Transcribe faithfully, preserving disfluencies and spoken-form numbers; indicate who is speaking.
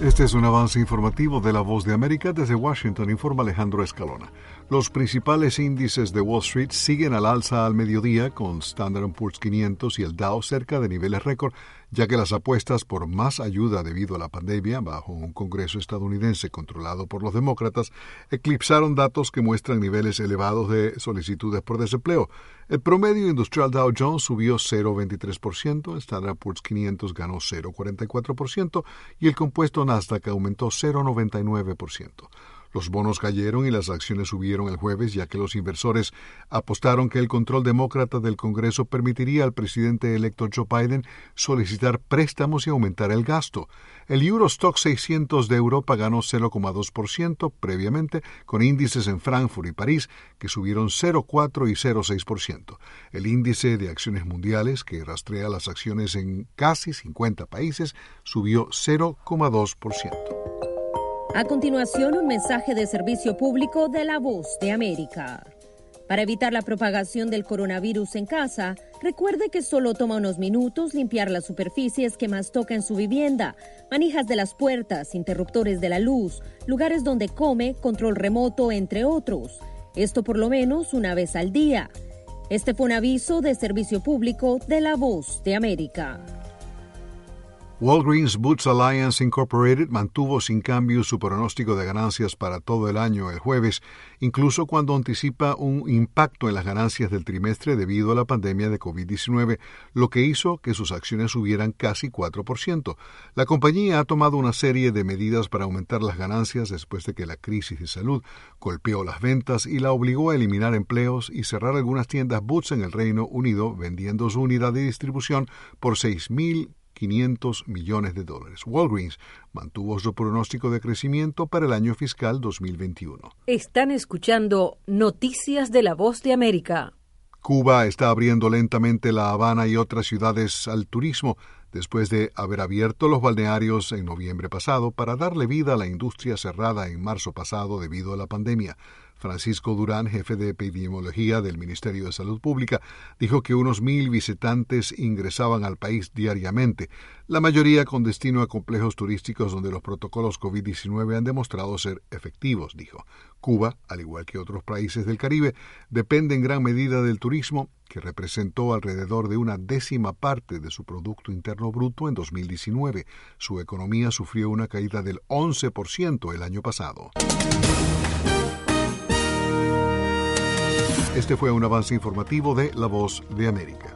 Speaker 1: Este es un avance informativo de La Voz de América. Desde Washington informa Alejandro Escalona. Los principales índices de Wall Street siguen al alza al mediodía, con Standard and Poor's quinientos y el Dow cerca de niveles récord, ya que las apuestas por más ayuda debido a la pandemia, bajo un Congreso estadounidense controlado por los demócratas, eclipsaron datos que muestran niveles elevados de solicitudes por desempleo. El promedio industrial Dow Jones subió cero coma veintitrés por ciento, el Standard and Poor's quinientos ganó cero coma cuarenta y cuatro por ciento y el compuesto Nasdaq aumentó cero coma noventa y nueve por ciento. Los bonos cayeron y las acciones subieron el jueves, ya que los inversores apostaron que el control demócrata del Congreso permitiría al presidente electo Joe Biden solicitar préstamos y aumentar el gasto. El Eurostoxx seiscientos de Europa ganó cero coma dos por ciento previamente, con índices en Frankfurt y París que subieron cero coma cuatro y cero coma seis por ciento. El índice de acciones mundiales, que rastrea las acciones en casi cincuenta países, subió cero coma dos por ciento.
Speaker 2: A continuación, un mensaje de servicio público de La Voz de América. Para evitar la propagación del coronavirus en casa, recuerde que solo toma unos minutos limpiar las superficies que más toca en su vivienda, manijas de las puertas, interruptores de la luz, lugares donde come, control remoto, entre otros. Esto por lo menos una vez al día. Este fue un aviso de servicio público de La Voz de América.
Speaker 1: Walgreens Boots Alliance Incorporated mantuvo sin cambio su pronóstico de ganancias para todo el año el jueves, incluso cuando anticipa un impacto en las ganancias del trimestre debido a la pandemia de covid diecinueve, lo que hizo que sus acciones subieran casi cuatro por ciento. La compañía ha tomado una serie de medidas para aumentar las ganancias después de que la crisis de salud golpeó las ventas y la obligó a eliminar empleos y cerrar algunas tiendas Boots en el Reino Unido, vendiendo su unidad de distribución por seis mil quinientos millones de dólares. Walgreens mantuvo su pronóstico de crecimiento para el año fiscal dos mil veintiuno.
Speaker 3: Están escuchando Noticias de La Voz de América.
Speaker 1: Cuba está abriendo lentamente La Habana y otras ciudades al turismo después de haber abierto los balnearios en noviembre pasado para darle vida a la industria cerrada en marzo pasado debido a la pandemia. Francisco Durán, jefe de epidemiología del Ministerio de Salud Pública, dijo que unos mil visitantes ingresaban al país diariamente, la mayoría con destino a complejos turísticos donde los protocolos covid diecinueve han demostrado ser efectivos, dijo. Cuba, al igual que otros países del Caribe, depende en gran medida del turismo, que representó alrededor de una décima parte de su Producto Interno Bruto en dos mil diecinueve. Su economía sufrió una caída del once por ciento el año pasado. Este fue un avance informativo de La Voz de América.